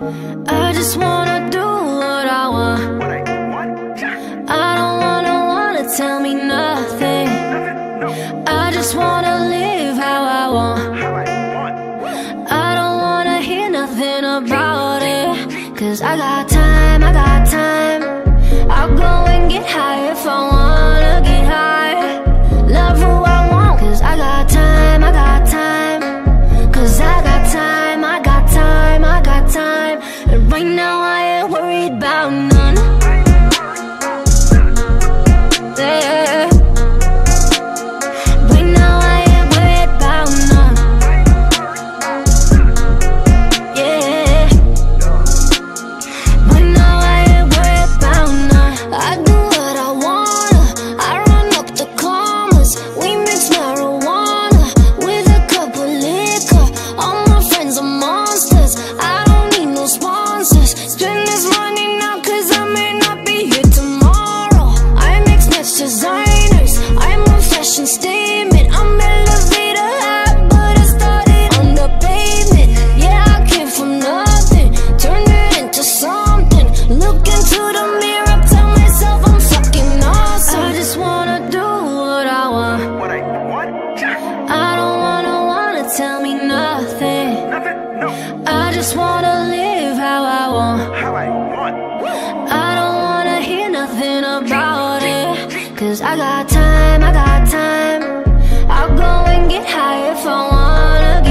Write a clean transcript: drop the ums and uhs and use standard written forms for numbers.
I just wanna do what I want. I don't wanna tell me nothing. I just wanna live how I want. I don't wanna hear nothing about it. Cause I got time, I got time. I'll go and get high if I wanna get high. Love who I want. Cause I got time, I got time. Cause I got time, I got time, I got time. And right now I ain't worried about none. Yeah. Right now I ain't worried about none. Yeah. Right now I ain't worried about none. I do what I wanna. I run up the commas. We mix marijuana with a cup of liquor. All my friends are monsters. I don't need no sponsors. Spend this money now cause I may not be here tomorrow. I mix next designers. I'm a fashion statement. I'm elevator high, but I started on the pavement. Yeah, I came from nothing, turned it into something. Look into the mirror, tell myself I'm fucking awesome. I just wanna do what I want. I don't wanna tell me nothing. I just wanna live how I want. I don't wanna hear nothing about it. Cause I got time, I got time. I'll go and get high if I wanna